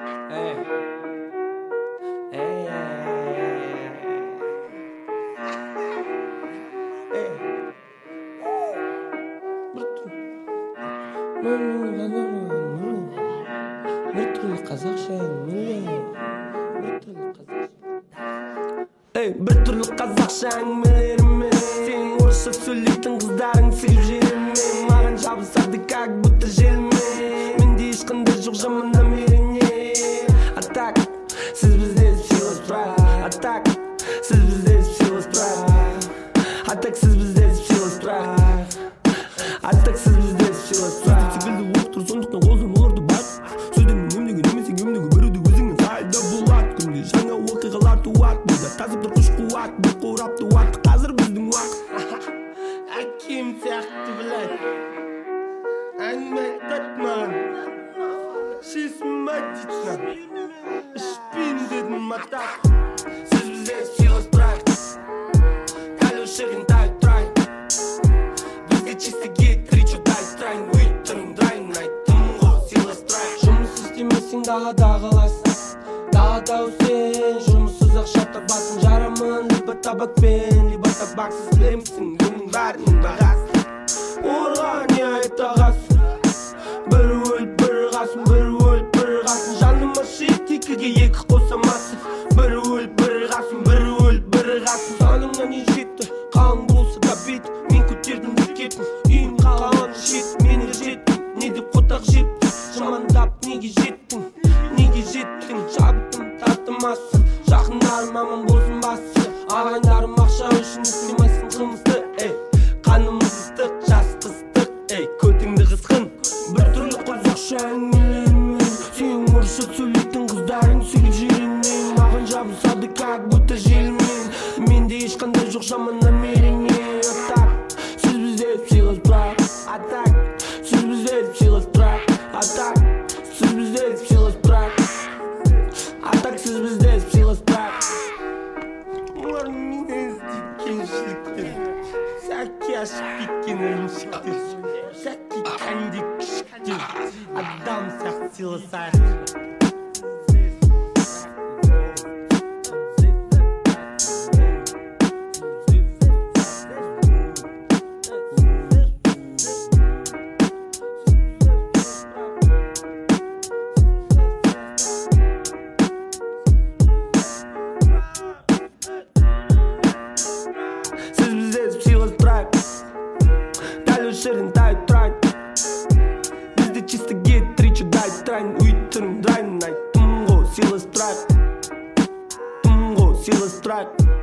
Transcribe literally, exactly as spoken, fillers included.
Ey. Ey. Ey. Bir türlü Kazakça Ey, bir türlü Kazakça әңгімелеріме Сен орысша сөйлейтін қыздарың сүйіп жеріме Маған жабысады как будто желме Менде ешқандай жоқ жаман намерение А так, сіз бізде все справа А так, сіз бізде все справа А так, сіз бізде все справа А так, сіз бізде все справа Секілді оқытыр, сондықтан қолдан оларды бат Сөздермен емдеген емесең емдегі біреуді өзіңнен сайда болады Күнде жаңа оқиғалар туады Бұда тазып тұр күш қуат Бір қорап туады қазір біздің уақыт Әкем сияқты біләй Әңгіме айтады маған Шешім айтитна Ішпейін дедім матап Сіз бізде все справа Дәл өшігін тайып тұрайын Бізге чистіге тричо дай тұрайын Өйтірін драйын айттым ғой сила страйк Жұмыс істемесең далада қаласың Далада өсен жұмыссыз ақша табасың Жарамын либо табакпен либо табаксыз білемісің Бұның бәрінің бағасын Орға не айтағасын Бір өліп бір қасын бір өліп бір қасын Жаныма шет екіге екі қосамасын Бір өліп бір қасын бір өліп бір қасын Саныңа не жетті қалың болса да бет Мен көтердім бекетін үйім қалған шет Мені жеттің не деп қотақ жеттің Жамандап неге жеттің неге жеттің Жабыттым тартымасын жақындарым аман болсын басы Ағайындарым ақша үшін істемайсың қылмысты ей Қанымыз ыстық жас қыстық ей көтіңді қысқын Бір түрлі қазақша әңгімелермен Сен орысша сөйлейтін қыздарың сөйлеп жеріңмен Маған жабысады как будто желмен Менде ешқандай жоқ жаман намерение А так, сіз бізде все справа А так, сіз бізде все справа А так, сіз бізде все справа А так, сіз бізде все справа Олар менен іздейді кемшіліктер Сәкке ашып кеткен ірімшіктер Сәкке кәнде күшіктер Адам сияқты сыйласайық Шерін тайып тұрайын Бізде чистіге тричо дай тұрайын Өйтірін драйын айттым ғой сила страйк Айттым ғой сила страйк